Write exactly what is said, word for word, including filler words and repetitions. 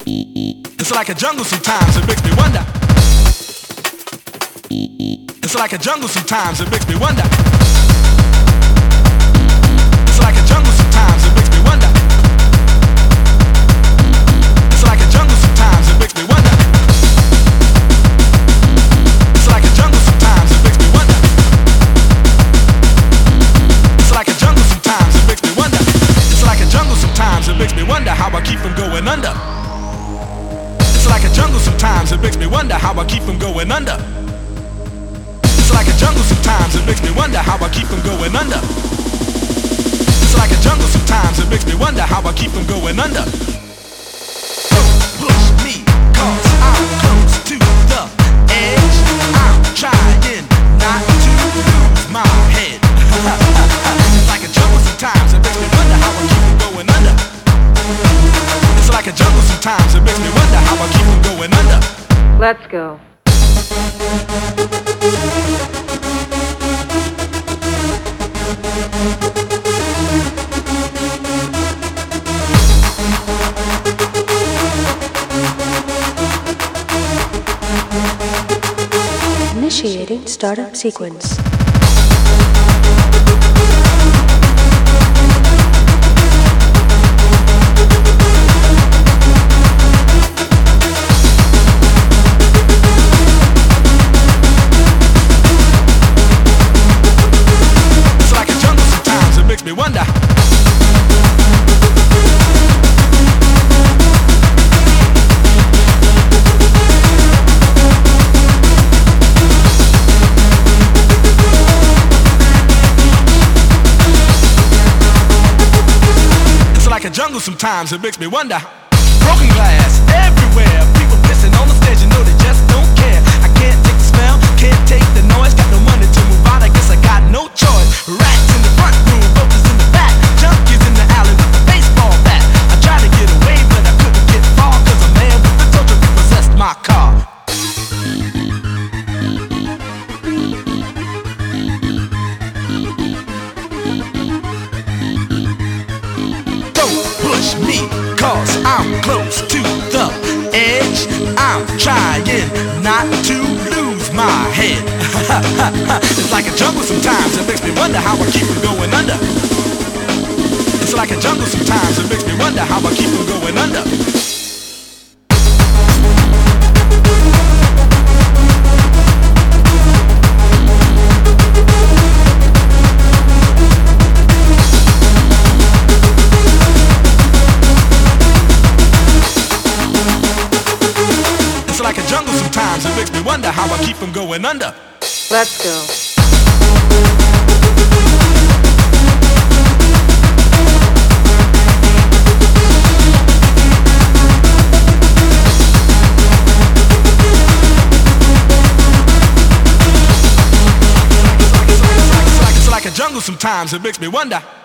It's like a jungle sometimes, it makes me wonder. It's like a jungle sometimes, it makes me wonder. It's like a jungle sometimes, it makes me wonder. It's like a jungle sometimes, it makes me wonder. It's like a jungle sometimes, it makes me wonder. It's like a jungle sometimes, it makes me wonder. It's like a jungle sometimes, it makes me wonder how I keep from going under. It's like a jungle sometimes, it makes me wonder how I keep from going under. It's like a jungle sometimes, it makes me wonder how I keep from going under. It's like a jungle sometimes, it makes me wonder how I keep from going under. Don't push me, cause I'm close to the edge. I'm trying not to lose my head. It's like a jungle sometimes, it makes me wonder how I keep from going under. It's like a jungle sometimes, it makes me wonder how I keep from going under. Let's go. Initiating startup sequence. Me wonder. It's like a jungle sometimes, it makes me wonder. Broken glass everywhere, people pissing on the stage, you know they just don't care. I can't take the smell, can't take the noise, got no money to move out, I guess I got no choice. Rats in the front room, roaches in the back, junkies in the alley with a baseball bat. I tried to get away, but I couldn't get far, cause a man with a tow truck repossessed my car. Don't push me, cause I'm close to the edge. I'm trying not to lose my head. It's like a jungle sometimes, it makes me wonder how I keep from going under. It's like a jungle sometimes, it makes me wonder how I keep from going under. It's like a jungle sometimes, it makes me wonder how I keep from going under. Let's go. It's like a jungle sometimes, it makes me wonder.